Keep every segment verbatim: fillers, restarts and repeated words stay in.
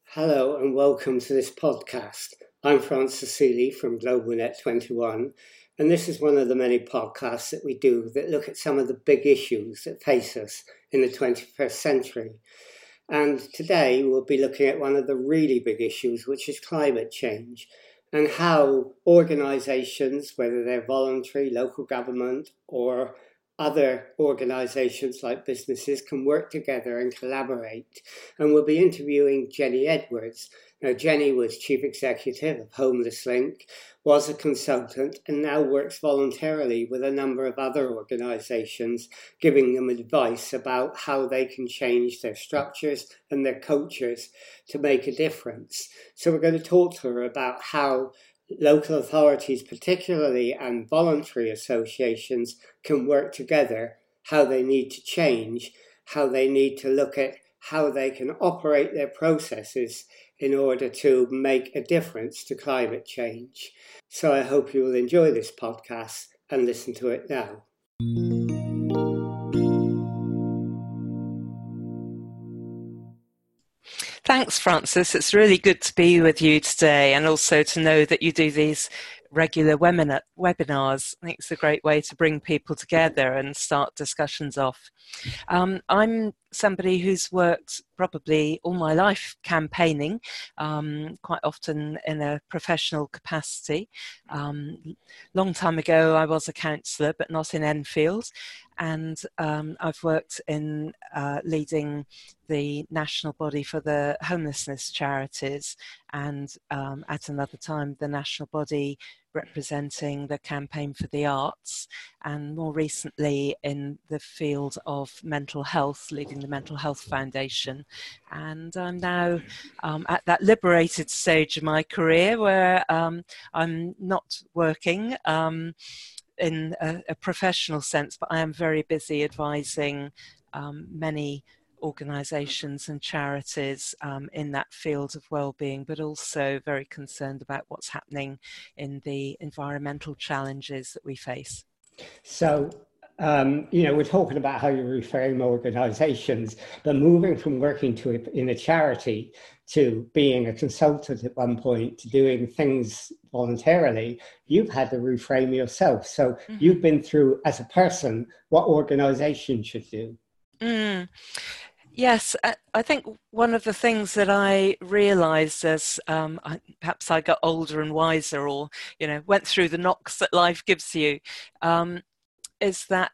Hello and welcome to this podcast. I'm Francis Seeley from GlobalNet twenty-one, and this is one of the many podcasts that we do that look at some of the big issues that face us in the twenty-first century. And today we'll be looking at one of the really big issues, which is climate change, and how organisations, whether they're voluntary, local government, or other organisations like businesses, can work together and collaborate. And we'll be interviewing Jenny Edwards. Now, Jenny was Chief Executive of Homeless Link, was a consultant, and now works voluntarily with a number of other organisations, giving them advice about how they can change their structures and their cultures to make a difference. So we're going to talk to her about how local authorities particularly and voluntary associations can work together, how they need to change, how they need to look at how they can operate their processes in order to make a difference to climate change. So I hope you will enjoy this podcast and listen to it now. Thanks, Francis. It's really good to be with you today, and also to know that you do these regular webinar- webinars. I think it's a great way to bring people together and start discussions off. Um, I'm somebody who's worked probably all my life campaigning, um, quite often in a professional capacity. Um, long time ago I was a councillor, but not in Enfield, and um, I've worked in uh, leading the national body for the homelessness charities, and um, at another time the national body representing the campaign for the arts, and more recently in the field of mental health, leading the Mental Health Foundation. And I'm now um, at that liberated stage of my career where um, I'm not working um, in a, a professional sense, but I am very busy advising um, many organisations and charities um, in that field of well-being, but also very concerned about what's happening in the environmental challenges that we face. So, um, you know, we're talking about how you reframe organisations, but moving from working to a, in a charity to being a consultant at one point to doing things voluntarily, you've had to reframe yourself. So mm-hmm. You've been through, as a person, what organisations should do. Mm. Yes, I think one of the things that I realised as um, I, perhaps I got older and wiser, or you know, went through the knocks that life gives you, um, is that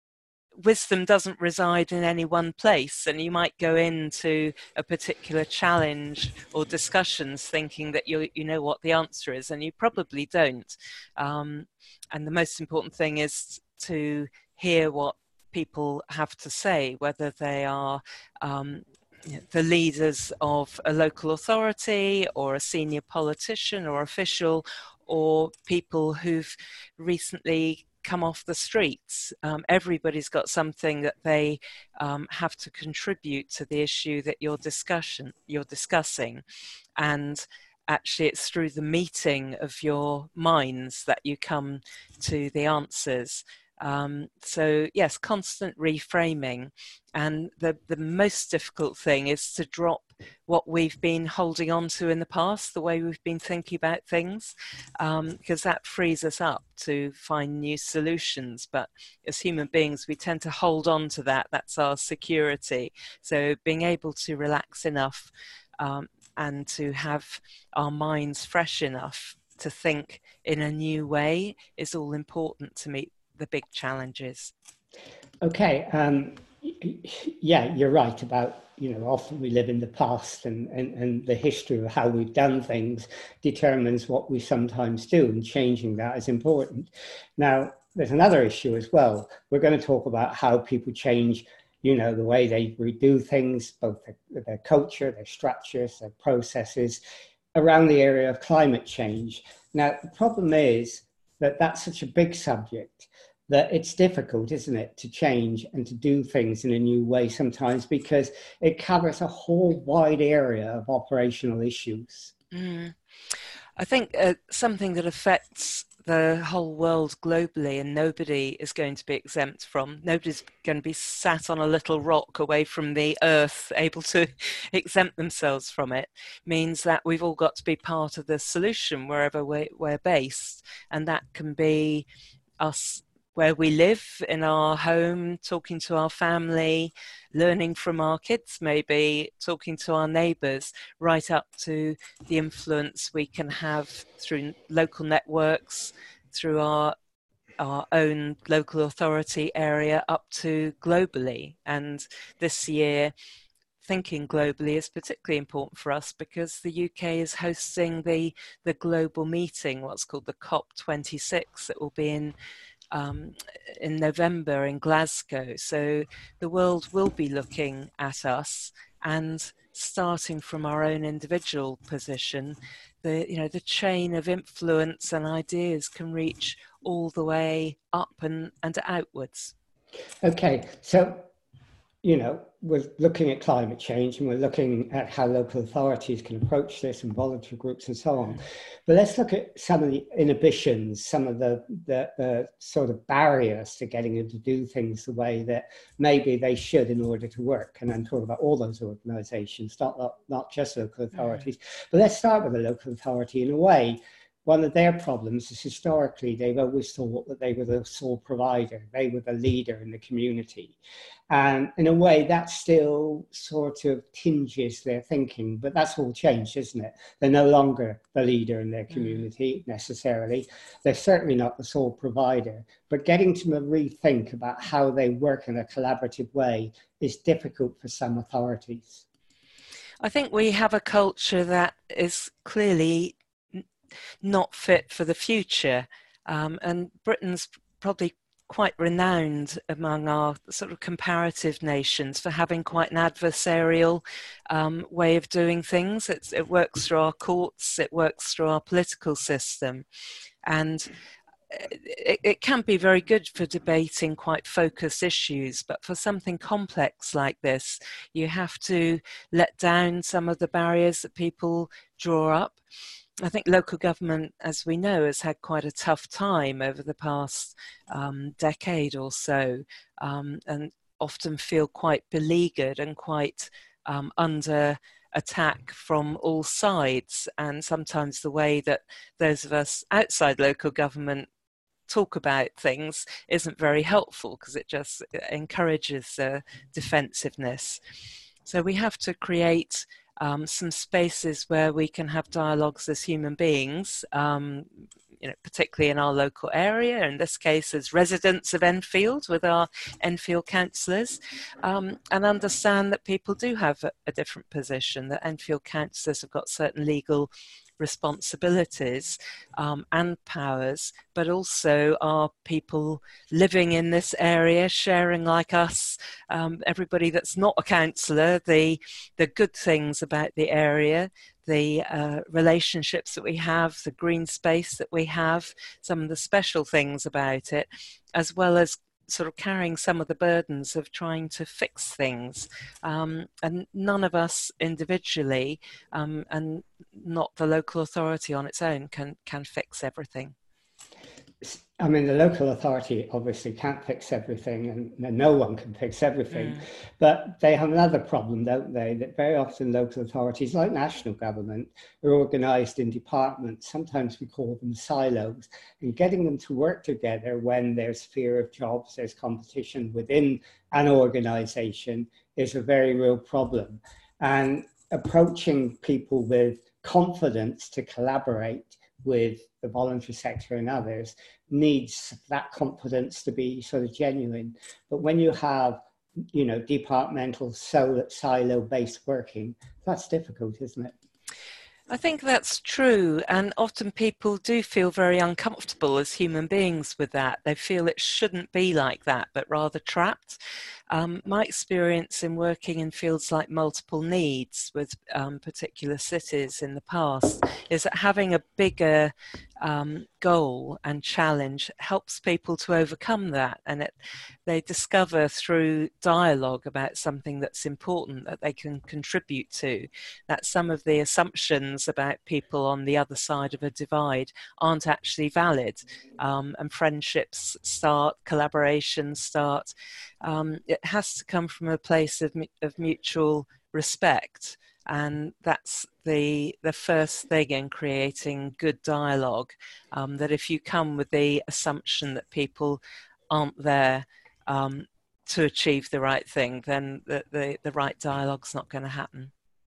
wisdom doesn't reside in any one place, and you might go into a particular challenge or discussions thinking that you you know what the answer is, and you probably don't. Um, and the most important thing is to hear what people have to say, whether they are um, you know, the leaders of a local authority or a senior politician or official, or people who've recently come off the streets. Um, everybody's got something that they um, have to contribute to the issue that you're discussion you're discussing, and actually it's through the meeting of your minds that you come to the answers. Um, so yes, constant reframing, and the, the most difficult thing is to drop what we've been holding on to in the past, the way we've been thinking about things, um, because that frees us up to find new solutions. But as human beings, we tend to hold on to that. That's our security. So being able to relax enough um, and to have our minds fresh enough to think in a new way is all important to meet the big challenges. Okay, um, yeah, you're right about, you know, often we live in the past, and, and, and the history of how we've done things determines what we sometimes do, and changing that is important. Now, there's another issue as well. We're going to talk about how people change, you know, the way they do things, both their, their culture, their structures, their processes, around the area of climate change. Now, the problem is that that's such a big subject that it's difficult, isn't it, to change and to do things in a new way sometimes, because it covers a whole wide area of operational issues. Mm. I think uh, something that affects the whole world globally, and nobody is going to be exempt from, nobody's going to be sat on a little rock away from the earth able to exempt themselves from it, means that we've all got to be part of the solution wherever we're, we're based. And that can be us where we live in our home, talking to our family, learning from our kids, maybe talking to our neighbours, right up to the influence we can have through local networks, through our our own local authority area, up to globally. And this year, thinking globally is particularly important for us because the U K is hosting the, the global meeting, what's called the COP twenty-six, that will be in Um, in November in Glasgow. So the world will be looking at us, and starting from our own individual position, the you know the chain of influence and ideas can reach all the way up and, and outwards. Okay, so you know, we're looking at climate change and we're looking at how local authorities can approach this and voluntary groups and so on. But let's look at some of the inhibitions, some of the, the, the sort of barriers to getting them to do things the way that maybe they should in order to work. And I'm talking about all those organizations, not, not, not just local authorities. Mm-hmm. But let's start with the local authority. In a way, one of their problems is historically they've always thought that they were the sole provider, they were the leader in the community. And in a way that still sort of tinges their thinking, but that's all changed, isn't it? They're no longer the leader in their community necessarily. They're certainly not the sole provider, but getting to rethink about how they work in a collaborative way is difficult for some authorities. I think we have a culture that is clearly not fit for the future, um, and Britain's probably quite renowned among our sort of comparative nations for having quite an adversarial um, way of doing things. It's, it works through our courts, it works through our political system, and it, it can be very good for debating quite focused issues, but for something complex like this, you have to let down some of the barriers that people draw up. I think local government, as we know, has had quite a tough time over the past um, decade or so, um, and often feel quite beleaguered and quite um, under attack from all sides. And sometimes the way that those of us outside local government talk about things isn't very helpful because it just encourages uh, defensiveness. So we have to create Um, some spaces where we can have dialogues as human beings, um, you know, particularly in our local area, in this case as residents of Enfield with our Enfield councillors, um, and understand that people do have a, a different position, that Enfield councillors have got certain legal responsibilities um, and powers, but also are people living in this area, sharing like us, um, everybody that's not a councillor, the, the good things about the area, the uh, relationships that we have, the green space that we have, some of the special things about it, as well as sort of carrying some of the burdens of trying to fix things. Um, and none of us individually, um, and not the local authority on its own, can, can fix everything. I mean, the local authority obviously can't fix everything, and no one can fix everything. Mm. But they have another problem, don't they? That very often local authorities, like national government, are organised in departments. Sometimes we call them silos. And getting them to work together when there's fear of jobs, there's competition within an organisation, is a very real problem. And approaching people with confidence to collaborate with the voluntary sector and others needs that confidence to be sort of genuine. But when you have, you know, departmental silo-based working, that's difficult, isn't it? I think that's true, and often people do feel very uncomfortable as human beings with that. They feel it shouldn't be like that, but rather trapped. Um, my experience in working in fields like multiple needs with um, particular cities in the past is that having a bigger um, goal and challenge helps people to overcome that, and it, they discover through dialogue about something that's important that they can contribute to, that some of the assumptions about people on the other side of a divide aren't actually valid, um, and friendships start, collaborations start. Um, it has to come from a place of, of mutual respect. And that's the the first thing in creating good dialogue, um, that if you come with the assumption that people aren't there um, to achieve the right thing, then the, the, the right dialogue's not going to happen.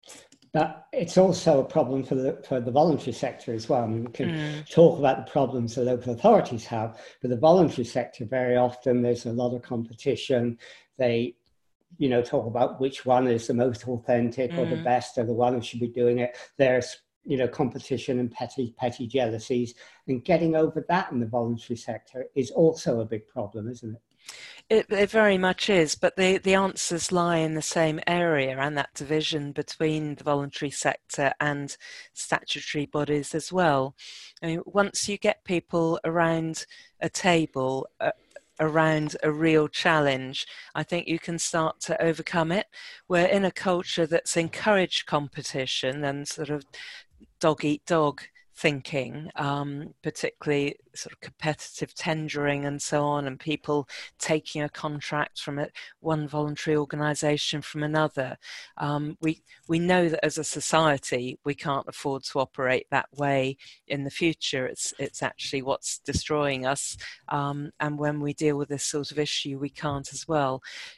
But it's also a problem for the for the voluntary sector as well. I mean, we can mm. talk about the problems the local authorities have, but the voluntary sector, very often there's a lot of competition. They you know, talk about which one is the most authentic mm. or the best, or the one who should be doing it. There's, you know, competition and petty, petty jealousies, and getting over that in the voluntary sector is also a big problem, isn't it? It, it very much is, but the, the answers lie in the same area, and that division between the voluntary sector and statutory bodies as well. I mean, once you get people around a table, uh, around a real challenge, I think you can start to overcome it. We're in a culture that's encouraged competition and sort of dog eat dog thinking, um, particularly sort of competitive tendering and so on, and people taking a contract from it, one voluntary organisation from another. Um, we we know that as a society we can't afford to operate that way in the future. It's it's actually what's destroying us, um, and when we deal with this sort of issue we can't as well.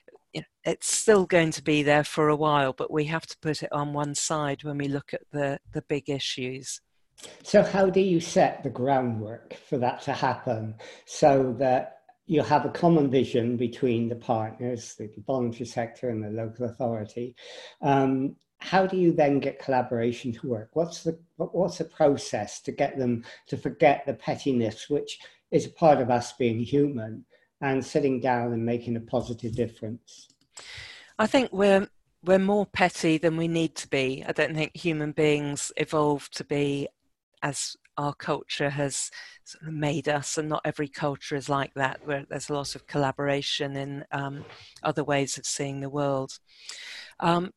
It's still going to be there for a while, but we have to put it on one side when we look at the, the big issues. So how do you set the groundwork for that to happen so that you have a common vision between the partners, the voluntary sector and the local authority? Um, how do you then get collaboration to work? What's the what's the process to get them to forget the pettiness, which is a part of us being human, and sitting down and making a positive difference? I think we're we're more petty than we need to be. I don't think human beings evolved to be as our culture has sort of made us, and not every culture is like that, where there's a lot of collaboration in um, other ways of seeing the world. Um,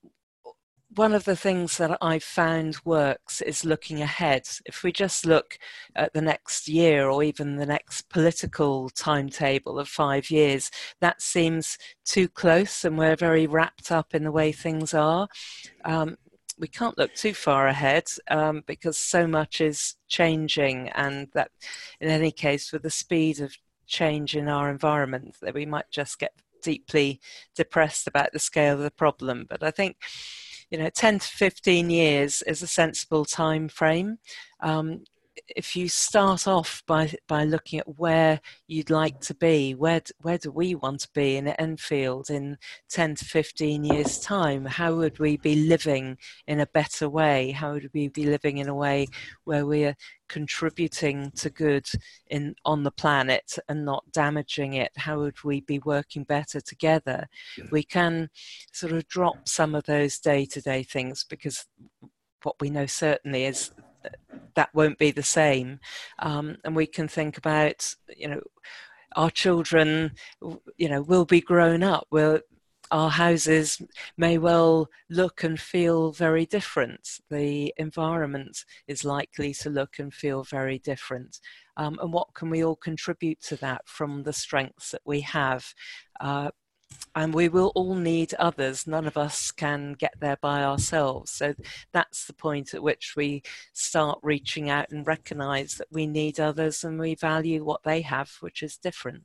One of the things that I've found works is looking ahead. If we just look at the next year or even the next political timetable of five years, that seems too close, and we're very wrapped up in the way things are. Um, we can't look too far ahead um, because so much is changing, and that in any case, with the speed of change in our environment, that we might just get deeply depressed about the scale of the problem. But I think, you know, ten to fifteen years is a sensible time frame. Um, if you start off by by looking at where you'd like to be, where where do we want to be in Enfield in ten to fifteen years' time? How would we be living in a better way? How would we be living in a way where we are contributing to good in on the planet and not damaging it? How would we be working better together? We can sort of drop some of those day-to-day things, because what we know certainly is that won't be the same, um, and we can think about, you know, our children, you know, will be grown up. Will our houses may well look and feel very different. The environment is likely to look and feel very different. Um, and what can we all contribute to that from the strengths that we have? Uh, and we will all need others. None of us can get there by ourselves. So that's the point at which we start reaching out and recognise that we need others and we value what they have, which is different.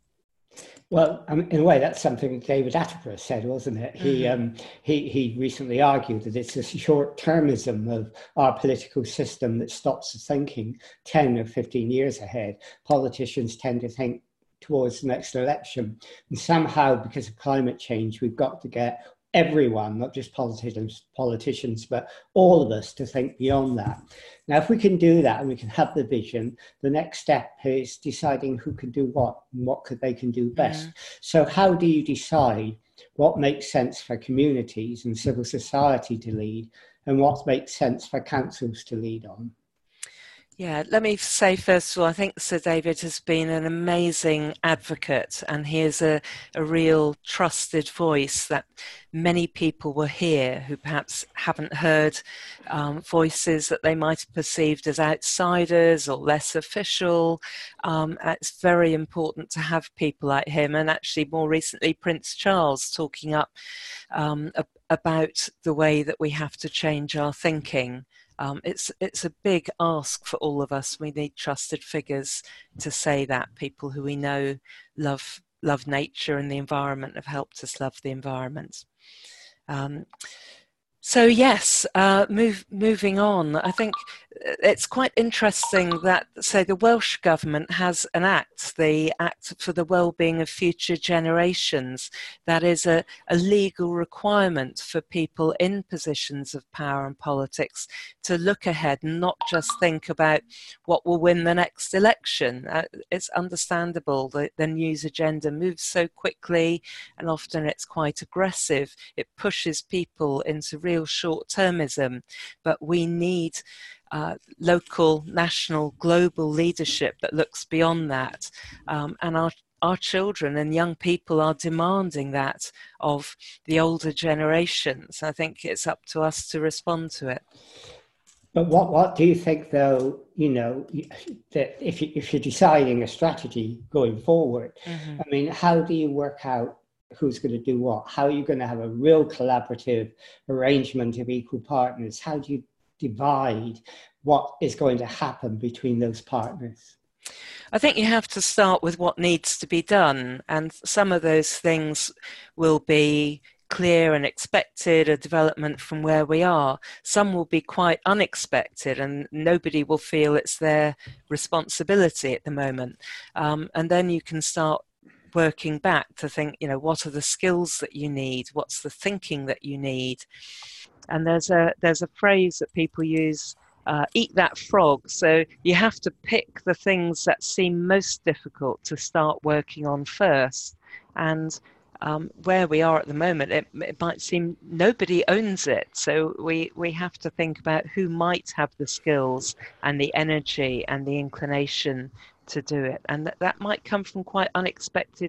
Well, um, in a way, that's something David Attenborough said, wasn't it? Mm-hmm. He um, he he recently argued that it's a short-termism of our political system that stops us thinking ten or fifteen years ahead. Politicians tend to think towards the next election, and somehow, because of climate change, we've got to get everyone, not just politicians, politicians, but all of us, to think beyond that. Now, if we can do that and we can have the vision, the next step is deciding who can do what and what could they can do best. Mm. So how do you decide what makes sense for communities and civil society to lead and what makes sense for councils to lead on? Yeah, let me say first of all, I think Sir David has been an amazing advocate, and he is a, a real trusted voice that many people will hear who perhaps haven't heard um, voices that they might have perceived as outsiders or less official. Um, it's very important to have people like him, and actually more recently Prince Charles talking up um, about the way that we have to change our thinking. Um, it's it's a big ask for all of us. We need trusted figures to say that, people who we know love love nature and the environment, have helped us love the environment. Um, so yes, uh, move, moving on, I think it's quite interesting that, say, the Welsh Government has an act, the Act for the Wellbeing of Future Generations, that is a, a legal requirement for people in positions of power and politics to look ahead and not just think about what will win the next election. Uh, it's understandable that the news agenda moves so quickly, and often it's quite aggressive. It pushes people into real short-termism, but we need uh, local, national, global leadership that looks beyond that. Um, and our our children and young people are demanding that of the older generations. I think it's up to us to respond to it. But what, what do you think, though, you know, that if, you, if you're deciding a strategy going forward, mm-hmm. I mean, how do you work out who's going to do what? How are you going to have a real collaborative arrangement of equal partners? How do you divide what is going to happen between those partners? I think you have to start with what needs to be done, and some of those things will be clear and expected, a development from where we are. Some will be quite unexpected and nobody will feel it's their responsibility at the moment. Um, and then you can start working back to think, you know, what are the skills that you need? What's the thinking that you need? And there's a there's a phrase that people use, uh, eat that frog. So you have to pick the things that seem most difficult to start working on first. And um, where we are at the moment, it, it might seem nobody owns it. So we, we have to think about who might have the skills and the energy and the inclination to do it. And that, that might come from quite unexpected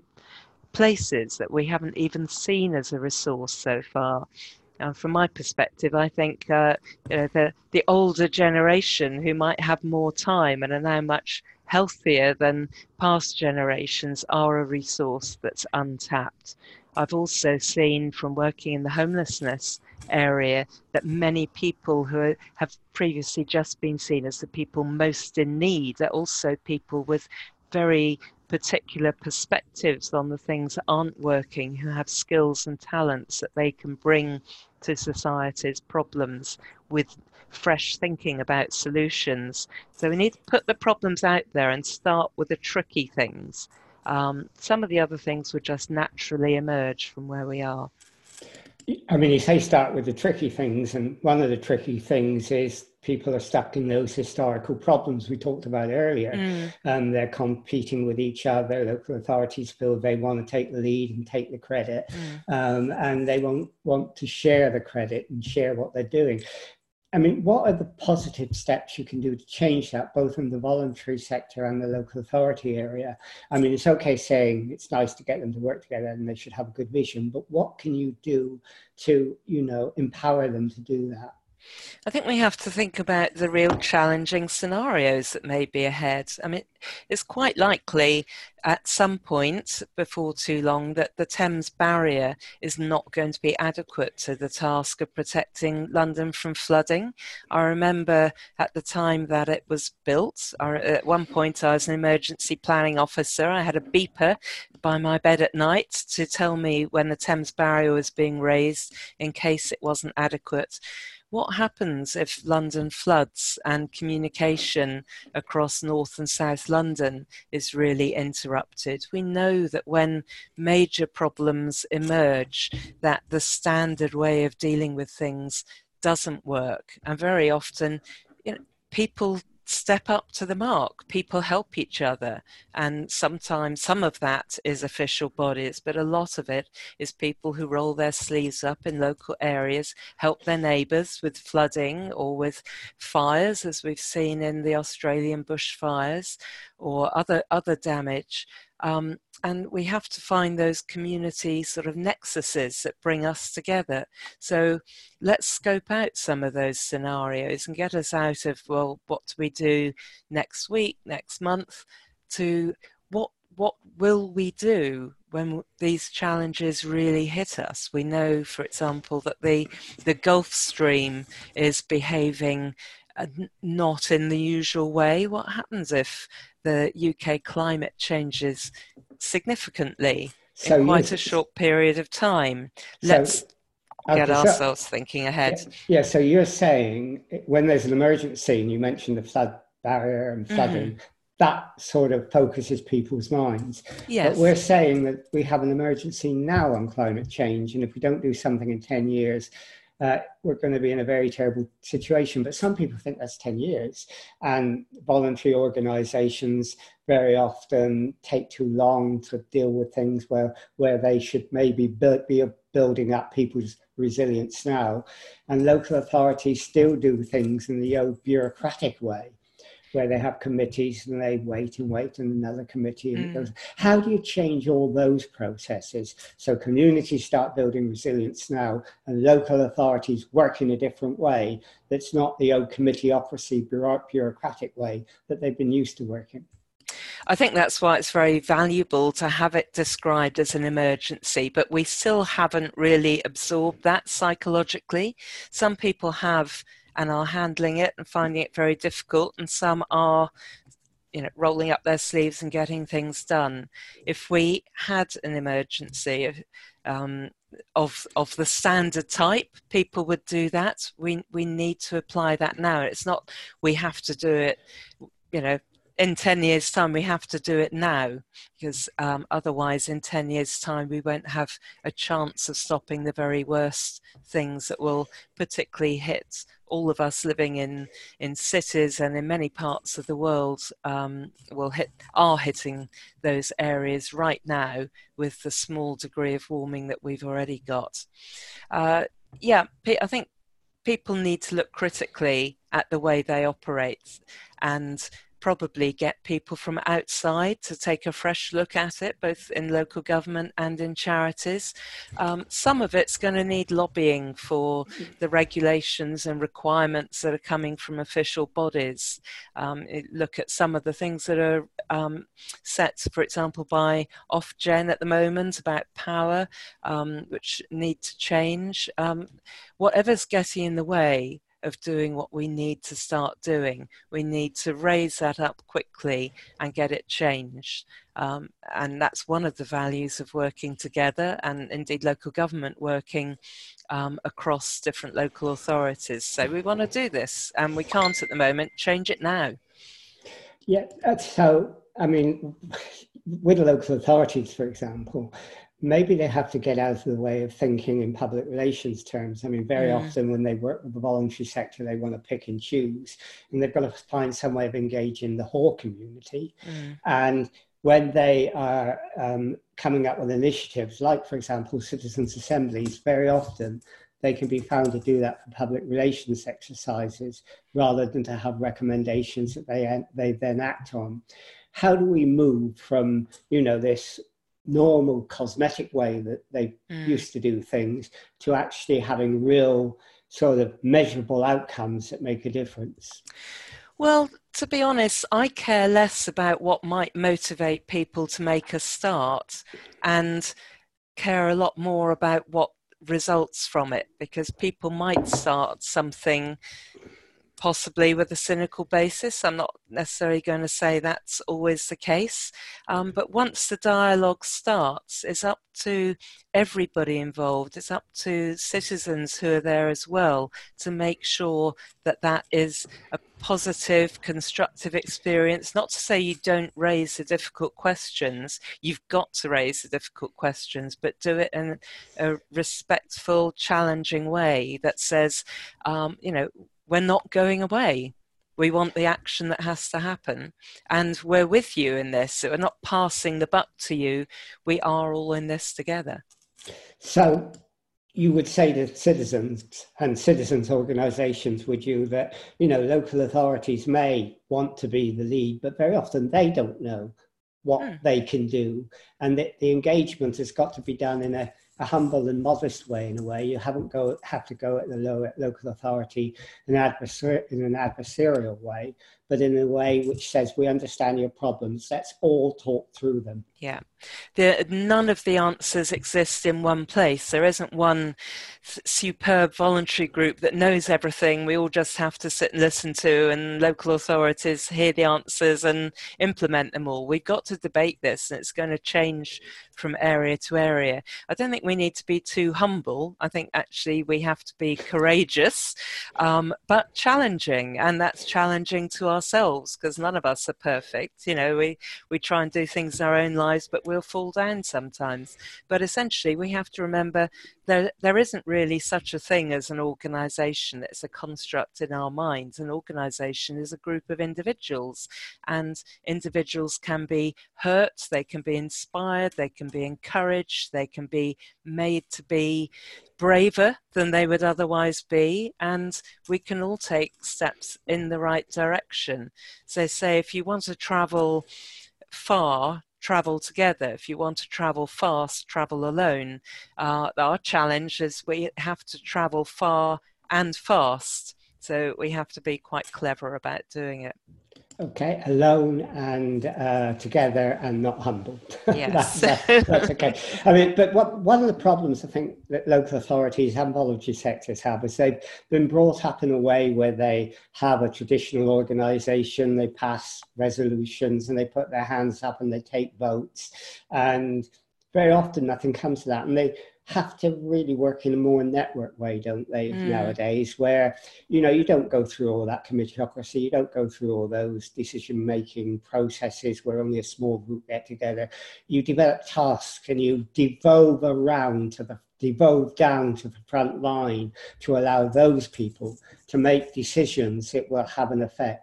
places that we haven't even seen as a resource so far. Uh, from my perspective, I think uh, you know, the, the older generation who might have more time and are now much healthier than past generations are a resource that's untapped. I've also seen from working in the homelessness area that many people who have previously just been seen as the people most in need are also people with very particular perspectives on the things that aren't working, who have skills and talents that they can bring to society's problems with fresh thinking about solutions. So we need to put the problems out there and start with the tricky things. Um, some of the other things would just naturally emerge from where we are. I mean, you say start with the tricky things, and one of the tricky things is people are stuck in those historical problems we talked about earlier. Mm. Um, they're competing with each other. Local authorities feel they want to take the lead and take the credit, mm. um, and they won't want to share the credit and share what they're doing. I mean, what are the positive steps you can do to change that, both in the voluntary sector and the local authority area? I mean, it's okay saying it's nice to get them to work together and they should have a good vision, but what can you do to, you know, empower them to do that? I think we have to think about the real challenging scenarios that may be ahead. I mean, it's quite likely at some point before too long that the Thames Barrier is not going to be adequate to the task of protecting London from flooding. I remember at the time that it was built, at one point I was an emergency planning officer. I had a beeper by my bed at night to tell me when the Thames Barrier was being raised in case it wasn't adequate. What happens if London floods and communication across North and South London is really interrupted? We know that when major problems emerge, that the standard way of dealing with things doesn't work. And very often, you know, people step up to the mark. People help each other, and sometimes some of that is official bodies, but a lot of it is people who roll their sleeves up in local areas, help their neighbours with flooding or with fires, as we've seen in the Australian bushfires, or other other damage. Um, and we have to find those community sort of nexuses that bring us together. So let's scope out some of those scenarios and get us out of, well, what do we do next week, next month, to what what will we do when these challenges really hit us? We know, for example, that the the Gulf Stream is behaving uh, not in the usual way. What happens if the U K climate changes significantly so in quite a short period of time? Let's so, okay, get ourselves so, thinking ahead. Yeah, yeah, so you're saying when there's an emergency, and you mentioned the flood barrier and flooding, mm-hmm. that sort of focuses people's minds. Yes. But we're saying that we have an emergency now on climate change, and if we don't do something in ten years, uh, we're going to be in a very terrible situation. But some people think that's ten years, and voluntary organisations very often take too long to deal with things where, where they should maybe build, be building up people's resilience now. And local authorities still do things in the old bureaucratic way, where they have committees and they wait and wait and another committee. And mm. it goes. How do you change all those processes so communities start building resilience now and local authorities work in a different way that's not the old committeeocracy bureaucratic way that they've been used to working? I think that's why it's very valuable to have it described as an emergency, but we still haven't really absorbed that psychologically. Some people have and are handling it and finding it very difficult, and some are, you know, rolling up their sleeves and getting things done. If we had an emergency um, of of the standard type, people would do that. We we need to apply that now. It's not we have to do it, you know, in ten years' time. We have to do it now, because um, otherwise in ten years' time we won't have a chance of stopping the very worst things that will particularly hit all of us living in, in cities and in many parts of the world. Um, will hit are hitting those areas right now with the small degree of warming that we've already got. Uh, yeah, I think people need to look critically at the way they operate and probably get people from outside to take a fresh look at it, both in local government and in charities. Um, some of it's going to need lobbying for the regulations and requirements that are coming from official bodies. Um, look at some of the things that are um, set, for example, by Ofgem at the moment about power, um, which need to change. Um, whatever's getting in the way of doing what we need to start doing, we need to raise that up quickly and get it changed. Um, and that's one of the values of working together, and indeed local government working um, across different local authorities. So we want to do this, and we can't at the moment. Change it now. Yeah, so, I mean, with local authorities, for example, maybe they have to get out of the way of thinking in public relations terms. I mean, very mm. often when they work with the voluntary sector, they want to pick and choose, and they've got to find some way of engaging the whole community. Mm. And when they are um, coming up with initiatives, like, for example, citizens' assemblies, very often they can be found to do that for public relations exercises rather than to have recommendations that they, they then act on. How do we move from, you know, this normal cosmetic way that they mm. used to do things to actually having real sort of measurable outcomes that make a difference? Well, to be honest, I care less about what might motivate people to make a start and care a lot more about what results from it, because people might start something possibly with a cynical basis. I'm not necessarily going to say that's always the case, um, but once the dialogue starts, it's up to everybody involved. It's up to citizens who are there as well to make sure that that is a positive, constructive experience. Not to say you don't raise the difficult questions. You've got to raise the difficult questions, but do it in a respectful, challenging way that says, um, you know, we're not going away. We want the action that has to happen. And we're with you in this. So we're not passing the buck to you. We are all in this together. So you would say to citizens and citizens organisations, would you, that, you know, local authorities may want to be the lead, but very often they don't know what hmm. they can do. And the, the engagement has got to be done in a, a humble and modest way, in a way. You haven't go have to go at the low, local authority in, adversar- in an adversarial way, but in a way which says, we understand your problems, let's all talk through them. Yeah. The, none of the answers exist in one place. There isn't one superb voluntary group that knows everything. We all just have to sit and listen to, and local authorities hear the answers and implement them all. We've got to debate this, and it's going to change from area to area. I don't think we need to be too humble. I think actually we have to be courageous, um, but challenging, and that's challenging to ourselves, because none of us are perfect. You know, we, we try and do things in our own lives, but we'll fall down sometimes. But essentially, we have to remember there, there isn't really such a thing as an organisation. It's a construct in our minds. An organisation is a group of individuals, and individuals can be hurt, they can be inspired, they can be encouraged, they can be made to be braver than they would otherwise be, and we can all take steps in the right direction. So they say, if you want to travel far, travel together. If you want to travel fast, travel alone. Uh, our challenge is we have to travel far and fast. So we have to be quite clever about doing it. Okay, alone and uh, together and not humble. Yes. that, that, that's okay. I mean, but what one of the problems I think that local authorities and voluntary sectors have is they've been brought up in a way where they have a traditional organisation, they pass resolutions and they put their hands up and they take votes. And very often nothing comes to that. And they have to really work in a more network way, don't they, mm. nowadays, where, you know, you don't go through all that committeeocracy, you don't go through all those decision-making processes where only a small group get together. You develop tasks and you devolve around to the devolve down to the front line to allow those people to make decisions that will have an effect.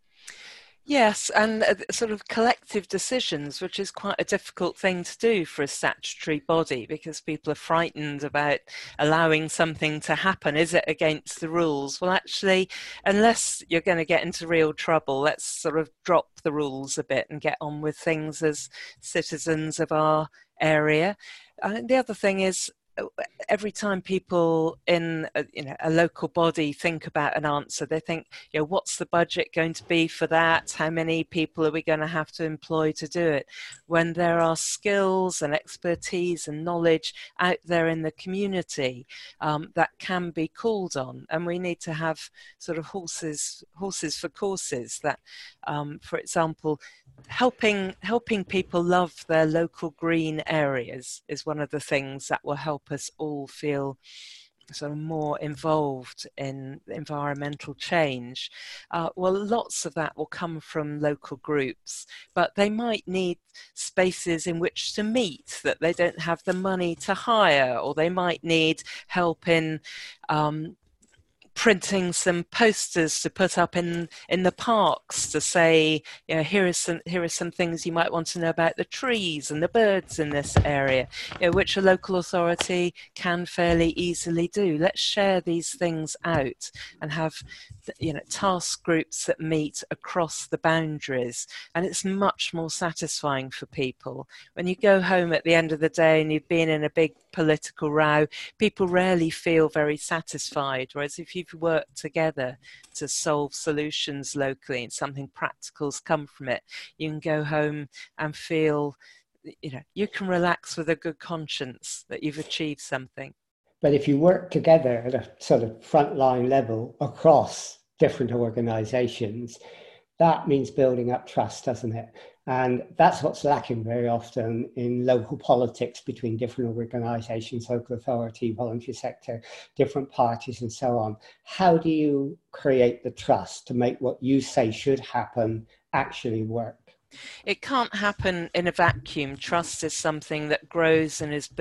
Yes, and uh, sort of collective decisions, which is quite a difficult thing to do for a statutory body, because people are frightened about allowing something to happen. Is it against the rules? Well, actually, unless you're going to get into real trouble, let's sort of drop the rules a bit and get on with things as citizens of our area. Uh, the other thing is, every time people in a, you know, a local body think about an answer, they think, you know, what's the budget going to be for that? How many people are we going to have to employ to do it? When there are skills and expertise and knowledge out there in the community um, that can be called on, and we need to have sort of horses, horses for courses. That, um, for example, helping helping people love their local green areas is one of the things that will help us all feel sort of more involved in environmental change. Uh, well, lots of that will come from local groups, but they might need spaces in which to meet that they don't have the money to hire, or they might need help in um, printing some posters to put up in, in the parks to say, you know, here are some here are some things you might want to know about the trees and the birds in this area, you know, which a local authority can fairly easily do. Let's share these things out and have, you know, task groups that meet across the boundaries, and it's much more satisfying for people. When you go home at the end of the day and you've been in a big political row, people rarely feel very satisfied, whereas if you've worked together to solve solutions locally and something practical's come from it, you can go home and feel, you know, you can relax with a good conscience that you've achieved something. But if you work together at a sort of frontline level across different organisations, that means building up trust, doesn't it? And that's what's lacking very often in local politics between different organisations, local authority, voluntary sector, different parties and so on. How do you create the trust to make what you say should happen actually work? It can't happen in a vacuum. Trust is something that grows and is built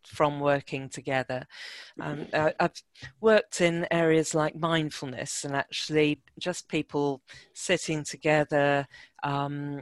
from working together. Um, I, I've worked in areas like mindfulness, and actually just people sitting together, um,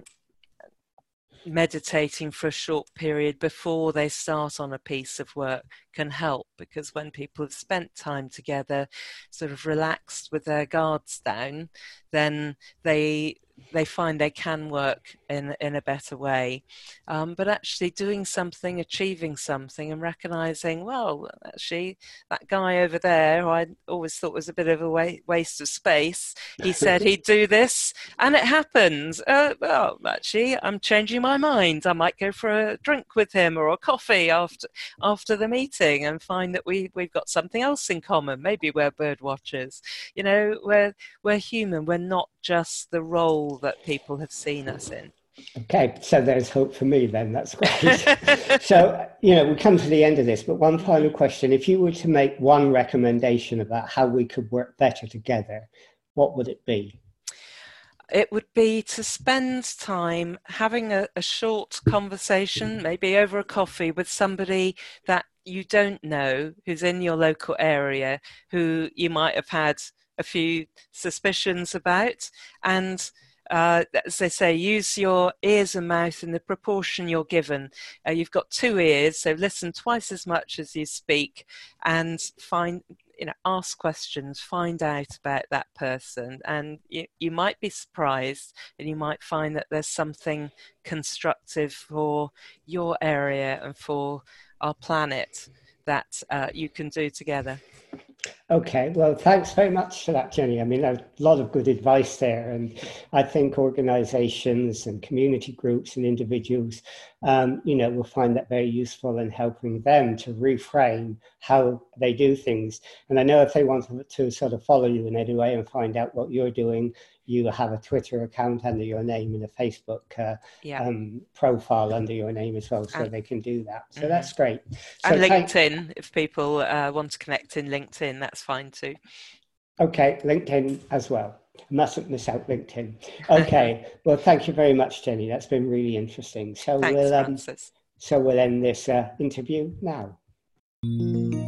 meditating for a short period before they start on a piece of work can help, because when people have spent time together, sort of relaxed with their guards down, then they they find they can work in in a better way. Um, but actually doing something, achieving something, and recognizing, well, actually that guy over there, who I always thought was a bit of a wa- waste of space, he said he'd do this, and it happened. Uh, well, actually, I'm changing my mind. I might go for a drink with him or a coffee after after the meeting, and find that we we've got something else in common. Maybe we're bird watchers. You know, we're we're human. We're not just the role that people have seen us in. Okay, so there's hope for me then. That's great. So, you know, we come to the end of this, but one final question. If you were to make one recommendation about how we could work better together, what would it be? It would be to spend time having a, a short conversation, maybe over a coffee, with somebody that you don't know, who's in your local area, who you might have had a few suspicions about, and uh, as they say, use your ears and mouth in the proportion you're given. Uh, you've got two ears, so listen twice as much as you speak, and find, you know, ask questions, find out about that person, and you, you might be surprised, and you might find that there's something constructive for your area and for our planet that uh, you can do together. Okay, well, thanks very much for that, Jenny. I mean, a lot of good advice there. And I think organizations and community groups and individuals, um, you know, will find that very useful in helping them to reframe how they do things. And I know if they want to, to sort of follow you in any way and find out what you're doing, you have a Twitter account under your name and a Facebook uh, yeah. um, profile under your name as well, so and, they can do that. So mm-hmm. that's great. So and LinkedIn, thank- if people uh, want to connect in LinkedIn, that's fine too. Okay, LinkedIn as well. Mustn't miss out LinkedIn. Okay, well, thank you very much, Jenny. That's been really interesting. So Thanks, we'll um, Francis. so we'll end this uh, interview now.